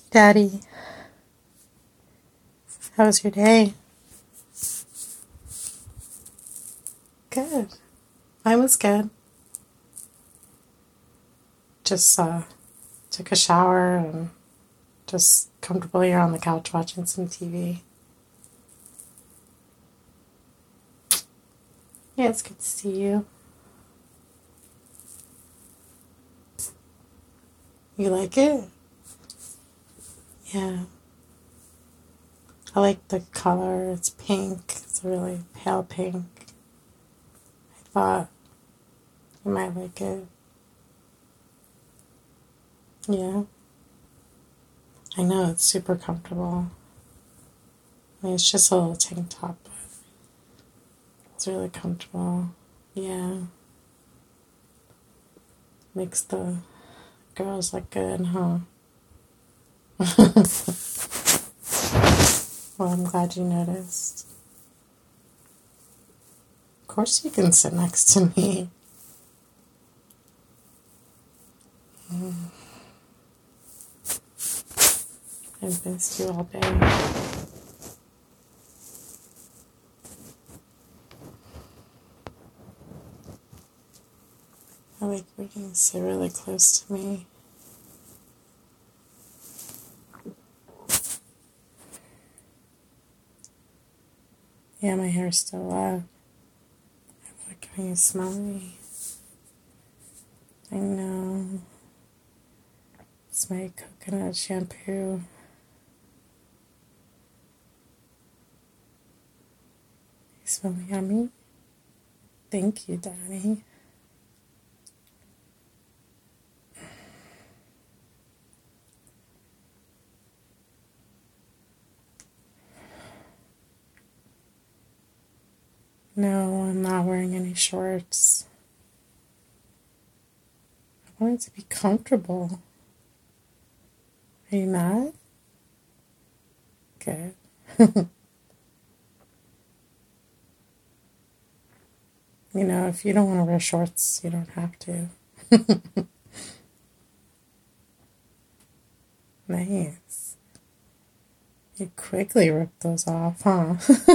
Daddy, how was your day? Good. Mine was good. Just took a shower and just comfortable here on the couch watching some TV. Yeah, it's good to see you. You like it? Yeah. I like the color. It's pink. It's a really pale pink. I thought you might like it. Yeah. I know, it's super comfortable. I mean, it's just a little tank top, but it's really comfortable. Yeah. Makes the girls look good, huh? Well, I'm glad you noticed. Of course you can sit next to me. I've missed you all day. I like when you sit really close to me. Yeah, my hair's still wet. I like when you smell me. I know. It's my coconut shampoo. You smell yummy? Thank you, Daddy. No, I'm not wearing any shorts. I want it to be comfortable. Are you mad? Good. You know, if you don't want to wear shorts, you don't have to. Nice. You quickly ripped those off, huh?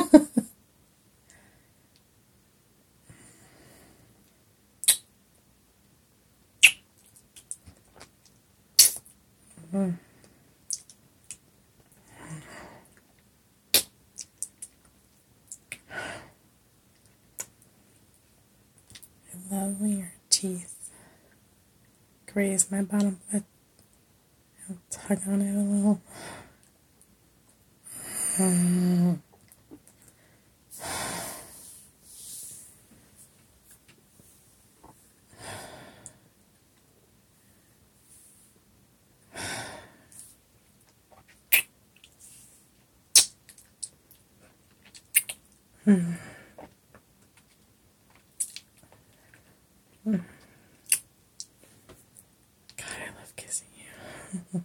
I love when your teeth graze my bottom lip. I'll tug on it a little. God, I love kissing you.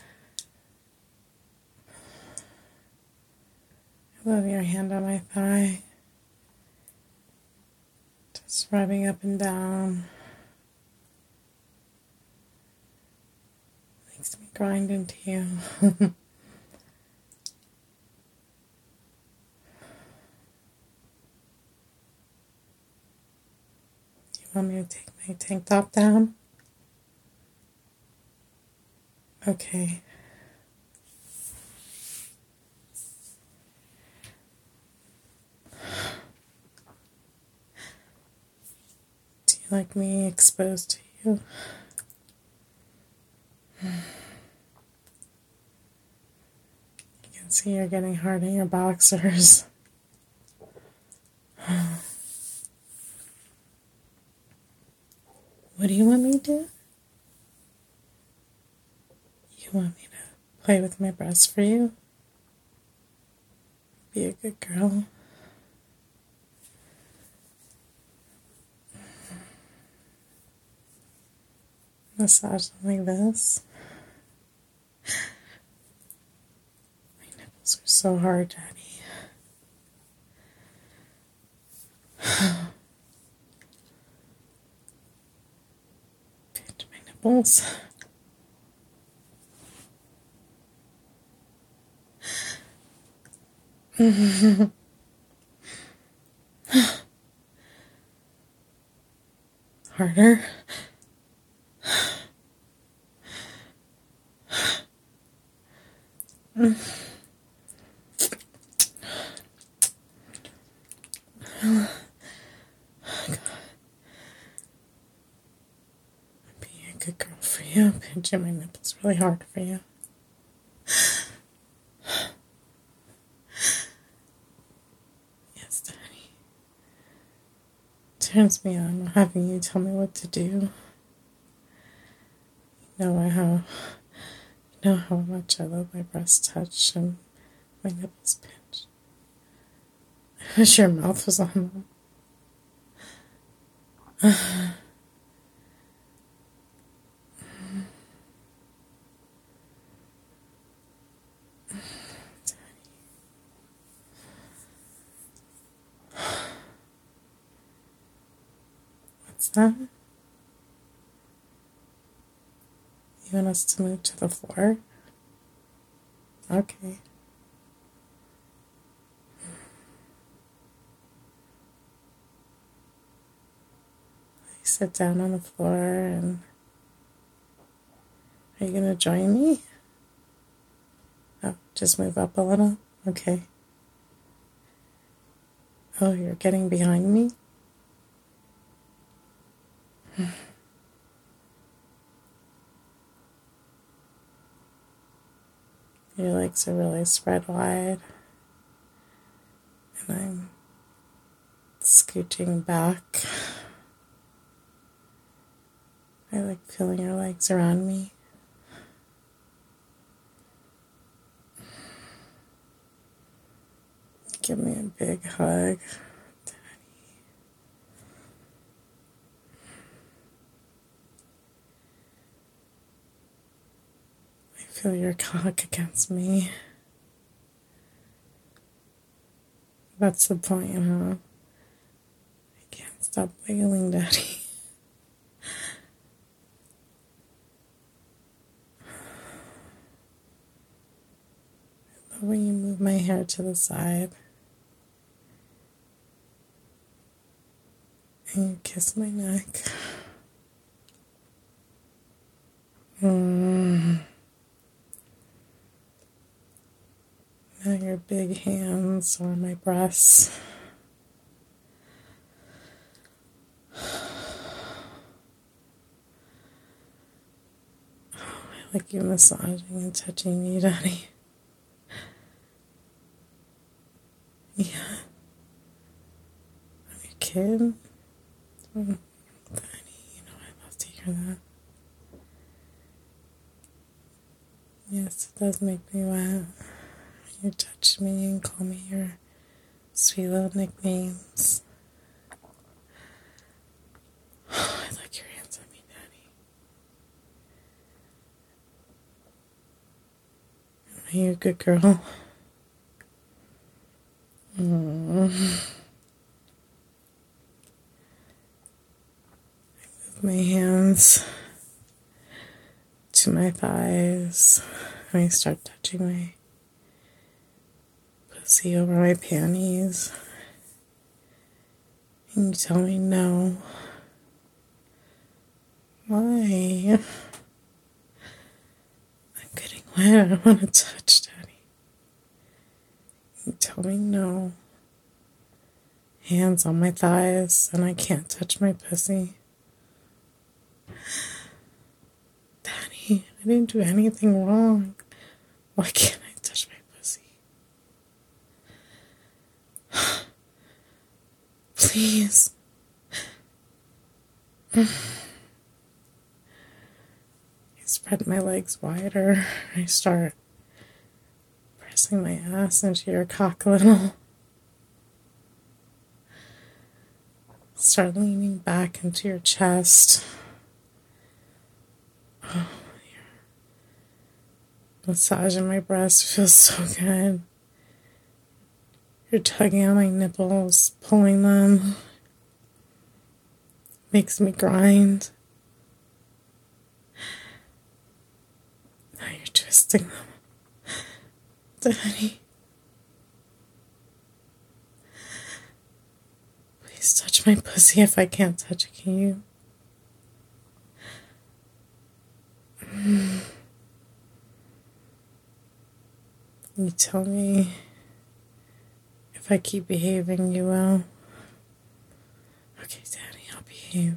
I love your hand on my thigh. Just rubbing up and down. Makes me grind into you. You want me to take my tank top down? Okay. Do you like me exposed to you? You can see you're getting hard in your boxers. What do you want me to do? You want me to play with my breasts for you? Be a good girl. Massage them like this. My nipples are so hard, Daddy. Pinch my nipples. Harder. Being a good girl for you. Pinching my nipples really hard for you. Yes, Daddy. Turns me on having you tell me what to do. You know how much I love my breast touch and my nipples pinch. I wish your mouth was on them. What's that? You want us to move to the floor? Okay. I sit down on the floor and are you gonna join me? Oh, just move up a little? Okay. Oh, you're getting behind me? Your legs are really spread wide. And I'm scooching back. I like feeling your legs around me. Give me a big hug. I feel your cock against me. That's the point, huh? I can't stop wailing, Daddy. I love when you move my hair to the side. And you kiss my neck. Now your big hands on my breasts. I like you massaging and touching me, Daddy. Yeah. I'm your kid. Daddy, I love to hear that. Yes, it does make me wet. You touch me and call me your sweet little nicknames. I like your hands on me, Daddy. Are you a good girl? I move my hands to my thighs. And I start touching my pussy over my panties. And you tell me no. Why? I'm getting wet. I want to touch, Daddy. You tell me no. Hands on my thighs, and I can't touch my pussy. Daddy, I didn't do anything wrong. Why can't I touch my pussy? Please. I spread my legs wider. I start pressing my ass into your cock a little. Start leaning back into your chest. Oh, your massaging my breast feels so good. You're tugging on my nipples, pulling them. Makes me grind. Now you're twisting them. Daddy. Please touch my pussy if I can't touch it, can you? You tell me if I keep behaving, you will. Okay, Daddy, I'll behave.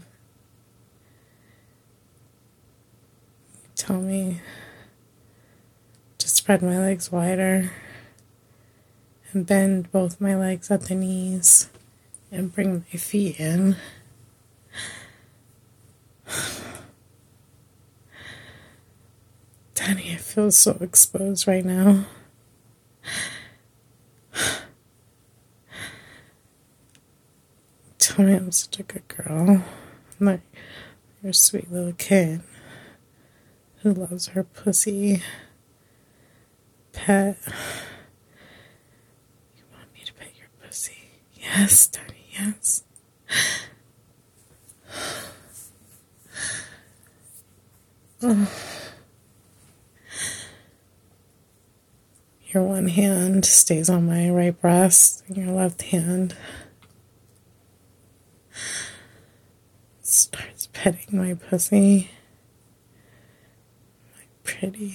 You tell me to spread my legs wider and bend both my legs at the knees and bring my feet in. Daddy, I feel so exposed right now. Tell me I'm such a good girl. I'm like your sweet little kid who loves her pussy pet. You want me to pet your pussy? Yes, Daddy, yes. Your one hand stays on my right breast, and your left hand starts petting my pussy. My pretty,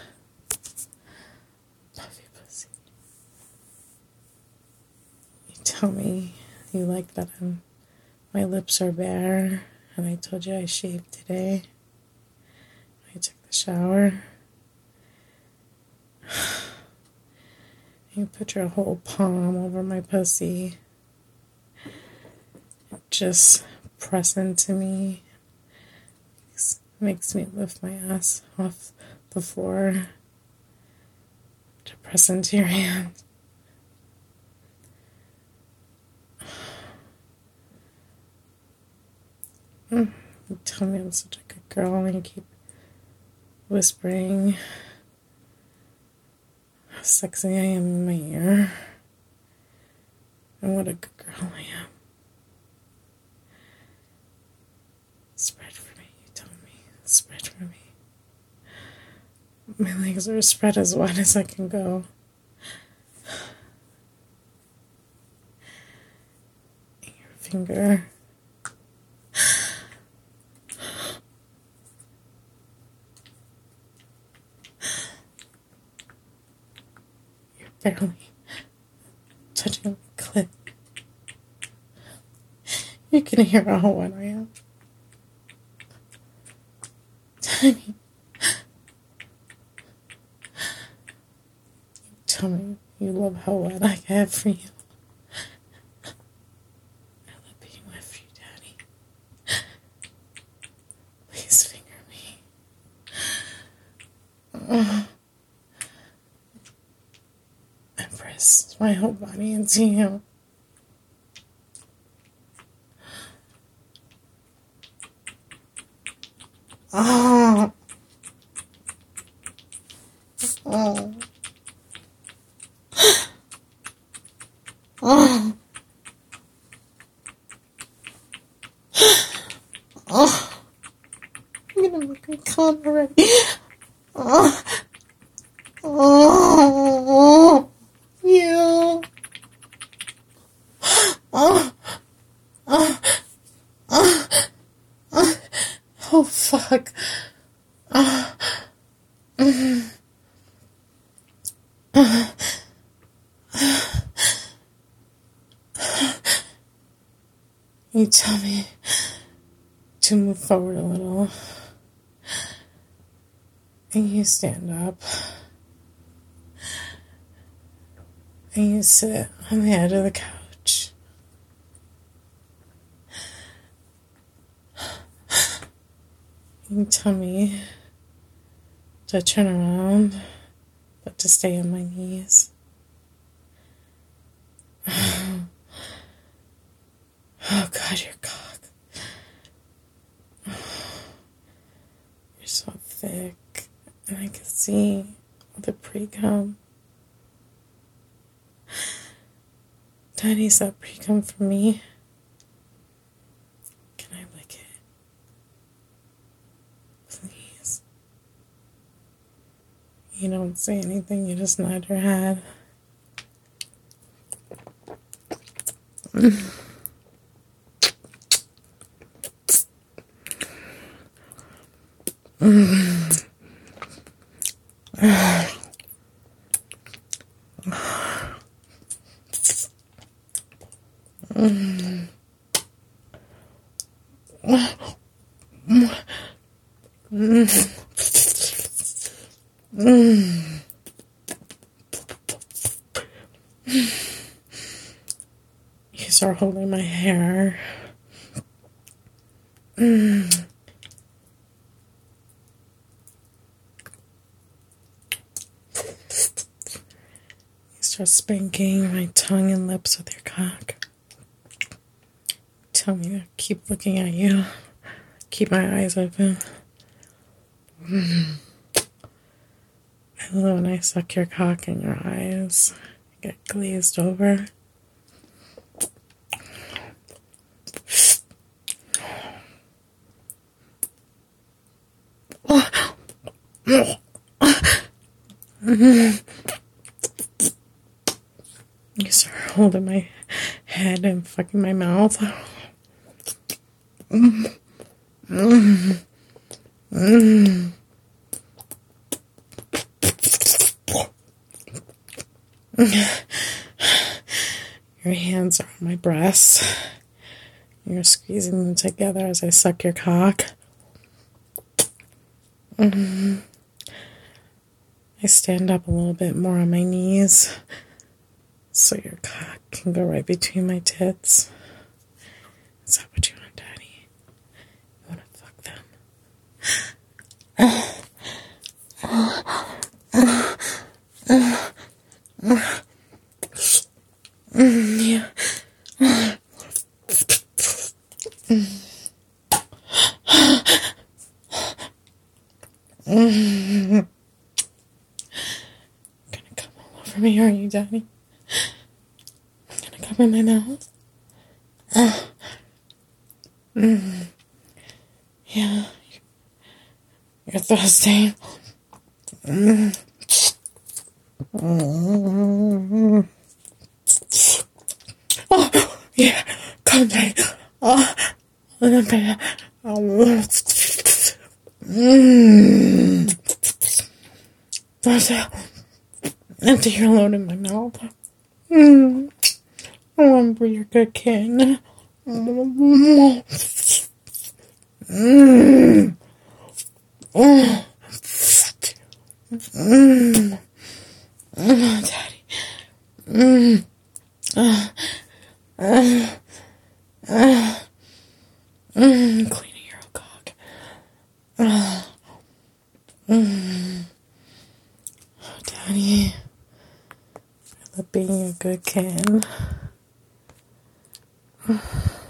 puffy pussy. You tell me you like that my lips are bare, and I told you I shaved today. I took the shower. You put your whole palm over my pussy. Just press into me. Makes me lift my ass off the floor to press into your hand. You tell me I'm such a good girl and you keep whispering how sexy I am in my ear and what a good girl I am. Spread for me, you tell me. Spread for me. My legs are spread as wide as I can go. Your finger. You're barely touching my clit. You can hear how wet I am. Tiny. Tell me you love how wet I get for you. I love being wet for you, Daddy. Please finger me. And press my whole body into you. Oh. Oh. Oh. Oh. I'm gonna make me come already. Oh. Oh. You. Oh. Oh. Oh. Oh, fuck. You tell me to move forward a little. And you stand up. And you sit on the edge of the couch. You tell me to turn around, but to stay on my knees. Oh, God, your cock. You're so thick. And I can see all the pre-cum. Daddy's that pre-cum for me. Can I lick it? Please. You don't say anything, you just nod your head. You start holding my hair. Start spanking my tongue and lips with your cock. Tell me to keep looking at you. Keep my eyes open. I love when I suck your cock in your eyes. Get glazed over. You start holding my head and fucking my mouth. Your hands are on my breasts. You're squeezing them together as I suck your cock. I stand up a little bit more on my knees so your cock can go right between my tits. Is that what you want, Daddy? You want to fuck them? Yeah. Gonna come all over me, are you, Daddy? Gonna come in my mouth? Yeah. You're thirsty. Oh, yeah. Come down. Oh, That's it. Empty your load in my mouth. I want to be your good kid. Daddy. Cleaning your own cock. Daddy. I love being a good kid.